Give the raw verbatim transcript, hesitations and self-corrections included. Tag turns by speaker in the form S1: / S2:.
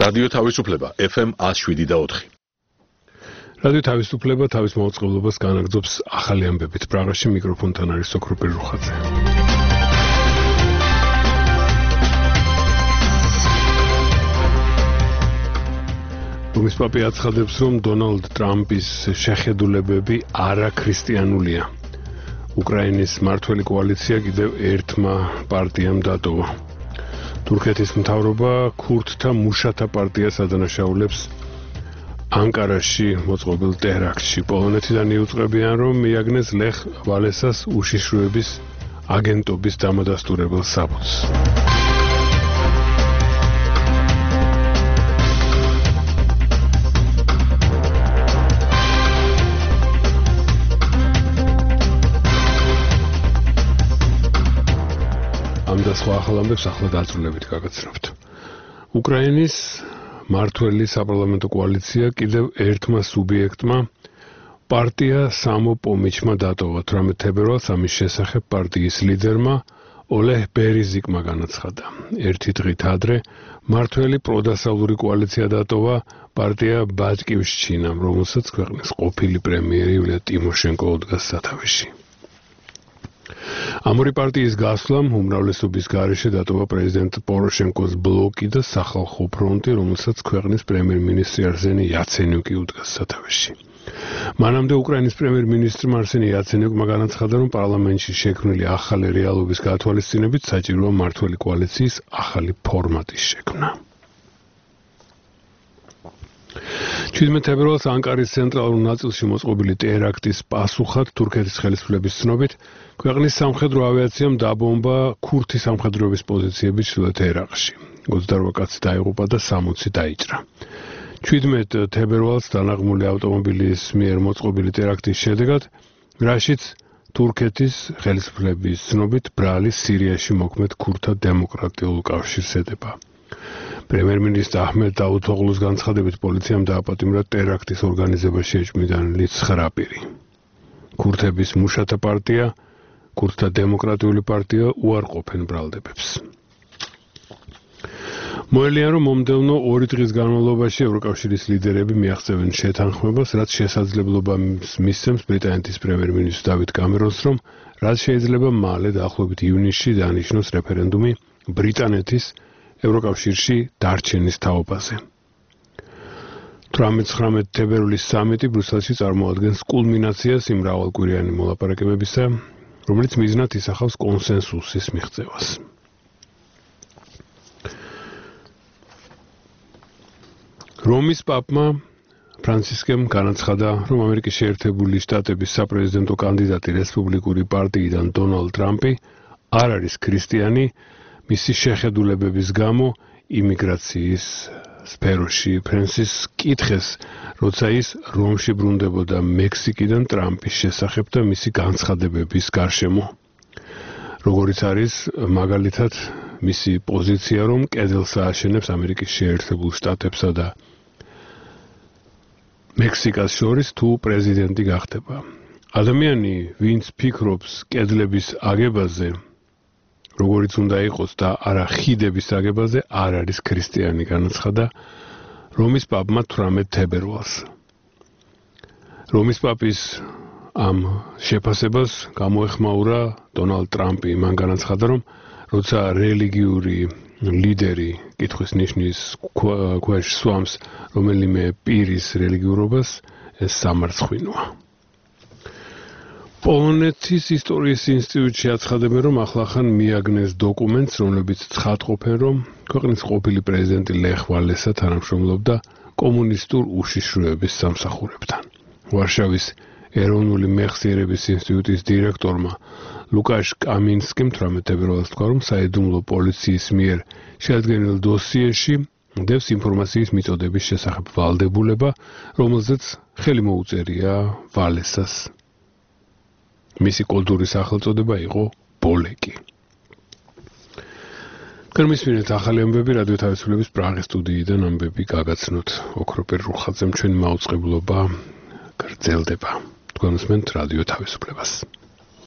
S1: რადიო თავისუფლება ეფ ემ one oh seven და four.
S2: რადიო თავისუფლება თავის მოწყობილობას განაგრძობს ახალი ამბებით. პრაღაში მიკროფონთან არის ოქროპირ რუხაძე. რომის პაპი აცხადებს, რომ დონალდ ტრამპის შეხედულებები არაქრისტიანულია. უკრაინის მმართველი კოალიცია კიდევ ერთმა პარტიამ დატოვა. თურქეთის მთავრობა ქურდთა მუშათა პარტიას ადანაშაულებს ანკარაში მოწყობილ ტერაქტში. პოლონეთიდან იუწყებიან, რომ მიაგნეს ლეხ ვალესას უშიშროების აგენტობის დამადასტურებელ საბუთს. ამ და სხვა ახალ ამბებს ახლა დაწვრილებით გაგაცნობთ. უკრაინის მმართველი საპარლამენტო კოალიცია კიდევ ერთმა სუბიექტმა პარტია სამოპომიჩმა დატოვა. თვრამეტ თებერვალს ამის შესახებ პარტიის ლიდერმა ოლეჰ ბერეზიკმა განაცხადა. ერთი დღით ადრე მმართველი პროდასავლური კოალიცია დატოვა პარტია ბატკივშჩინამ, რომელსაც ქვეყნის ყოფილი პრემიერი იულია ტიმოშენკო უდგას სათავეში. ამ ორი პარტიის გასვლამ უმრავლესობის გარეშე დატოვა პრეზიდენტ პოროშენკოს ბლოკი და სახალხო ფრონტი, რომელსაც ქვეყნის პრემიერ-მინისტრი არსენი იაცენიუკი უდგას სათავეში. მანამდე უკრაინის პრემიერ-მინისტრმა არსენი იაცენიუკმა განაცხადა, რომ პარლამენტში შექმნილი ახალი რეალობის გათვალისწინებით საჭიროა მმართველი კოალიციის ახალი ფორმატის შექმნა. შვიდმეტ თებერვალს ანკარის ცენტრალურ ნაწილში მოწყობილი ტერაქტის პასუხად თურქეთის ხელისუფლების ცნობით ქვეყნის სამხედრო ავიაციამ დაბომბა ქურთი სამხედროების პოზიციები ჩრდილოეთ ერაყში. ოცდაორი კაცი დაიღუპა და სამოცი დაიჭრა. შვიდმეტ თებერვალს დანაღმული ავტომობილის მიერ მოწყობილი ტერაქტის შედეგად რაშიც თურქეთის ხელისუფლების ცნობით ბრალი სირიაში მოქმედ ქურთთა დემოკრატიულ კავშირს ედება. პრემიერ-მინისტრ აჰმედ დაუთოღლუს განცხადებით პოლიციამ დააპატიმრა ტერაქტის ორგანიზებაში ეჭვმიტანილი ცხრა პირი. ქურთების მუშათა პარტია, ქურთთა დემოკრატიული პარტია უარყოფენ ბრალდებებს. მოელიან, რომ მომდევნო ორი დღის განმავლობაში ევროკავშირის ლიდერები მიაღწევენ შეთანხმებას, რაც შესაძლებლობას მისცემს ბრიტანეთის პრემიერ-მინისტრ დავიდ კამერონს, რომ რაც შეიძლება მალე დაახლოებით ივნისში დანიშნოს რეფერენდუმი ბრიტანეთის ევროკავშირში დარჩენის თაობაზე. თვრამეტ თებერვლის სამიტი ბრუსელში წარმოადგენს კულმინაციას იმ მრავალკვირიანი მოლაპარაკებებისა, რომელიც მიზნად ისახავს კონსენსუსის მიღწევას. რომის პაპმა ფრანცისკემ განაცხადა, რომ ამერიკის შეერთებული შტატების საპრეზიდენტო კანდიდატი რესპუბლიკური პარტიიდან დონალდ ტრამპი არ არის ქრისტიანი, მისი შეხედულებების გამო იმიგრაციის სფეროში. ფრენსის კითხეს, როცა ის რომში ბრუნდებოდა მექსიკიდან ტრამპის შესახებ და მისი განცხადებების გარშემო. როგორიც არის მაგალითად მისი პოზიცია, რომ კედელს ააშენებს ამერიკის შეერთებულ შტატებსა და მექსიკას შორის თუ პრეზიდენტი გახდება. ადამიანი, ვინც ფიქრობს კედლების აგებაზე, როგორიც უნდა იყოს და არა ხიდების აგებაზე, არ არის ქრისტიანი, განაცხადა რომის პაპმა თვრამეტ თებერვალს. რომის პაპის ამ შეფასებას გამოეხმაურა დონალდ ტრამპი. მან განაცხადა, რომ როცა რელიგიური ლიდერი კითხვის ნიშნის ქვეშ სვამს რომელიმე პირის რელიგიურობას, ეს სამარცხვინოა. პოლონეთის ისტორიის ინსტიტუტში აცხადებენ, რომ ახლახან მიაგნეს დოკუმენტს, რომლებიც ცხადყოფენ, რომ ქვეყნის ყოფილი პრეზიდენტი ლეხ ვალესა თანამშრომლობდა კომუნისტურ უშიშროების სამსახურებთან. ვარშავის ეროვნული მეხსიერების ინსტიტუტის დირექტორმა ლუკაშ კამინსკიმ თვრამეტ თებერვალს თქვა, რომ საიდუმლო პოლიციის მიერ შეადგენილ დოსიეში დევს ინფორმაციის მიწოდების შესახებ ვალდებულება, რომელზეც ხელი მოუწერია ვალესას. მისი კულტურის სახელწოდება იყო ბოლეკი. გერმისმინეთ ახალი ამბები რადიო თავისუფლების პრაღის სტუდიიდან ამბები გაგაცნოთ. ოქროპირ რუხაძემ ჩვენი მაუწყებლობა გრძელდება. თქვენ უსმენთ რადიო თავისუფლებას.